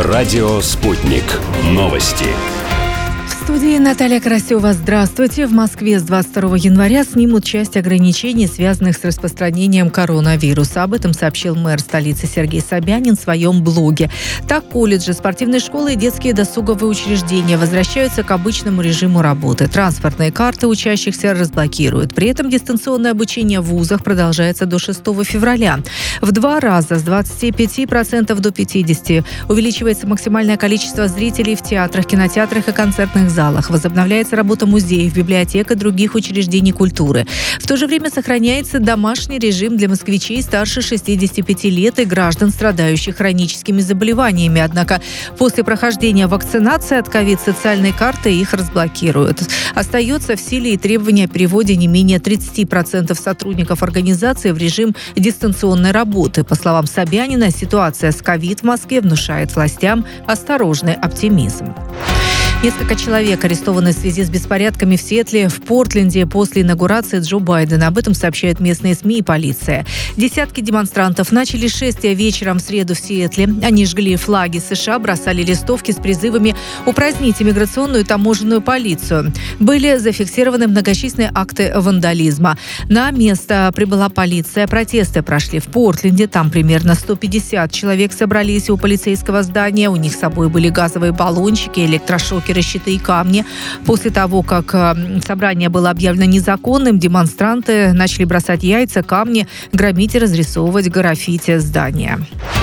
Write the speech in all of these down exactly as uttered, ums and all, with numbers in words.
Радио «Спутник». Новости. В студии Наталья Красева. Здравствуйте. В Москве с двадцать второго января снимут часть ограничений, связанных с распространением коронавируса. Об этом сообщил мэр столицы Сергей Собянин в своем блоге. Так, колледжи, спортивные школы и детские досуговые учреждения возвращаются к обычному режиму работы. Транспортные карты учащихся разблокируют. При этом дистанционное обучение в вузах продолжается до шестого февраля. В два раза, с двадцати пяти процентов до пятидесяти процентов, увеличивается максимальное количество зрителей в театрах, кинотеатрах и концертных залах. Возобновляется работа музеев, библиотек и других учреждений культуры. В то же время сохраняется домашний режим для москвичей старше шестидесяти пяти лет и граждан, страдающих хроническими заболеваниями. Однако после прохождения вакцинации от ковид социальные карты их разблокируют. Остается в силе и требование о переводе не менее тридцати процентов сотрудников организации в режим дистанционной работы. По словам Собянина, ситуация с ковид в Москве внушает властям осторожный оптимизм. Несколько человек арестованы в связи с беспорядками в Сиэтле, в Портленде после инаугурации Джо Байдена. Об этом сообщают местные СМИ и полиция. Десятки демонстрантов начали шествие вечером в среду в Сиэтле. Они жгли флаги США, бросали листовки с призывами упразднить иммиграционную и таможенную полицию. Были зафиксированы многочисленные акты вандализма. На место прибыла полиция. Протесты прошли в Портленде. Там примерно сто пятьдесят человек собрались у полицейского здания. У них с собой были газовые баллончики, электрошокеры, щиты и камни. После того, как собрание было объявлено незаконным, демонстранты начали бросать яйца, камни, громить и разрисовывать граффити здания.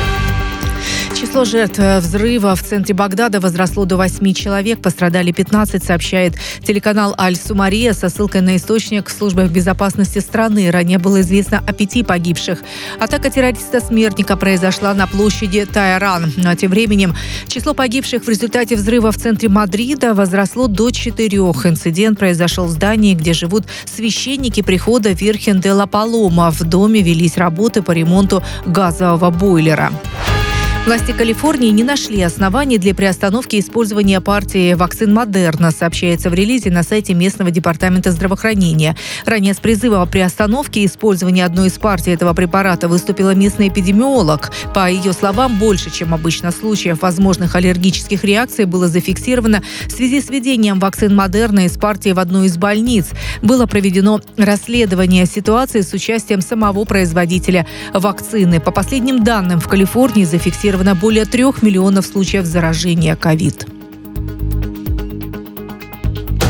Число жертв взрыва в центре Багдада возросло до восьми человек. Пострадали пятнадцать, сообщает телеканал Аль-Сумария со ссылкой на источник в службах безопасности страны. Ранее было известно о пяти погибших. Атака террориста-смертника произошла на площади Тайран. Но тем временем число погибших в результате взрыва в центре Мадрида возросло до четырех. Инцидент произошел в здании, где живут священники прихода Вирхен де ла Палома. В доме велись работы по ремонту газового бойлера. Власти Калифорнии не нашли оснований для приостановки использования партии вакцин Модерна, сообщается в релизе на сайте местного департамента здравоохранения. Ранее с призывом о приостановке использования одной из партий этого препарата выступила местный эпидемиолог. По ее словам, больше, чем обычно, случаев возможных аллергических реакций было зафиксировано в связи с введением вакцин Модерна из партии в одну из больниц. Было проведено расследование ситуации с участием самого производителя вакцины. По последним данным, в Калифорнии зафиксировано более трех миллионов случаев заражения ковид.